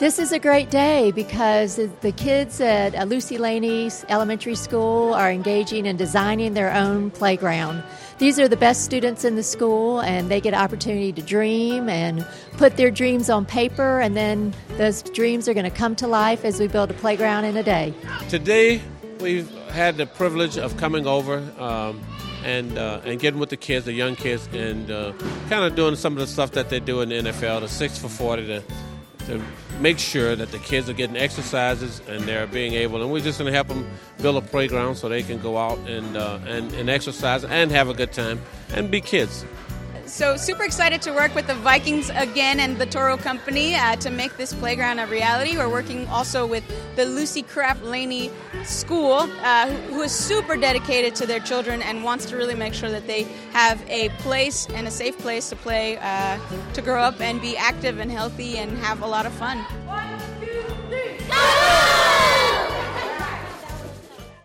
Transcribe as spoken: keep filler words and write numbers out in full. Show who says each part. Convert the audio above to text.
Speaker 1: This is a great day because the kids at uh, Lucy Laney Elementary School are engaging in designing their own playground. These are the best students in the school, and they get an opportunity to dream and put their dreams on paper, and then those dreams are going to come to life as we build a playground in a day.
Speaker 2: Today, we've had the privilege of coming over um, and uh, and getting with the kids, the young kids, and uh, kind of doing some of the stuff that they do in the N F L, the six for forty, to, to make sure that the kids are getting exercises and they're being able, and we're just going to help them build a playground so they can go out and, uh, and, and exercise and have a good time and be kids.
Speaker 3: So super excited to work with the Vikings again and the Toro Company uh, to make this playground a reality. We're working also with the Lucy Craft Laney School, uh, who, who is super dedicated to their children and wants to really make sure that they have a place and a safe place to play, uh, to grow up and be active and healthy and have a lot of fun.